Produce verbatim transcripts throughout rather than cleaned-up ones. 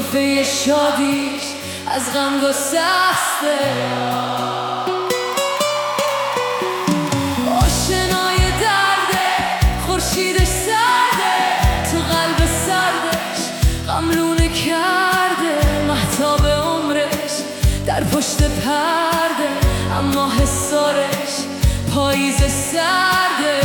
شکوفه شادیش از غم گسسته. آشنای درده، خورشیدش سرده، تو قلب سردش غملونه کرده. مهتاب عمرش در پشت پرده، اما حسارش پاییز سرده.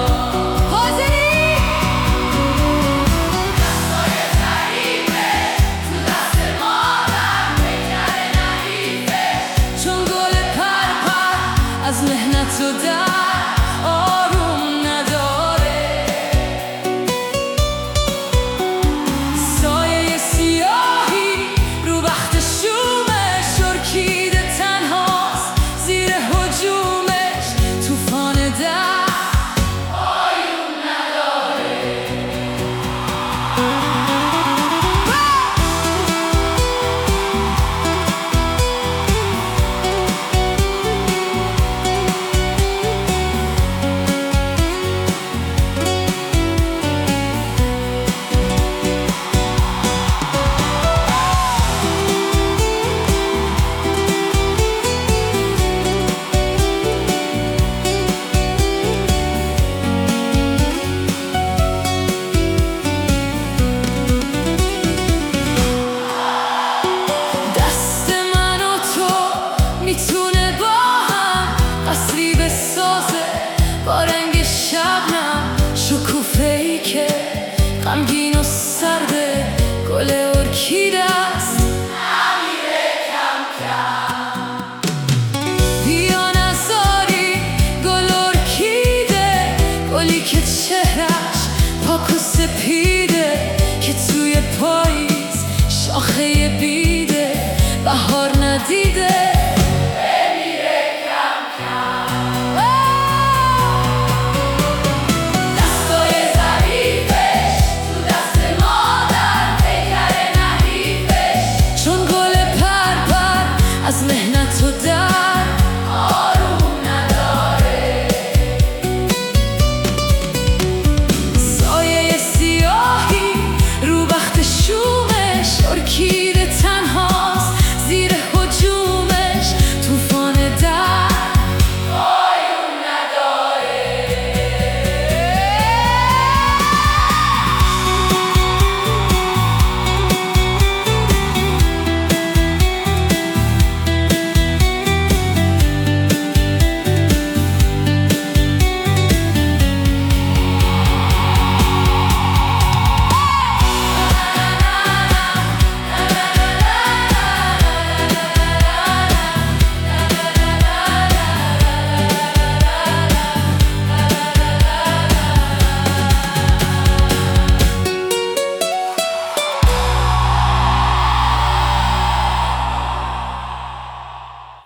از مهنت و درد آروم نداره. سایه سیاهی رو بخت شومش، ارکیده تنهاست زیر هجومش. طوفان درد آروم نداره. میتونه با هم قصری بسازه با رنگ شبنم، شکوفه‌ای که غمگین و سرده. گل ارکیده است نمیره کم کم. بیا نذاری گل ارکیده، گلی که چهرش پاک و سپیده، که توی پاییز شاخه بیده بهار ندیده.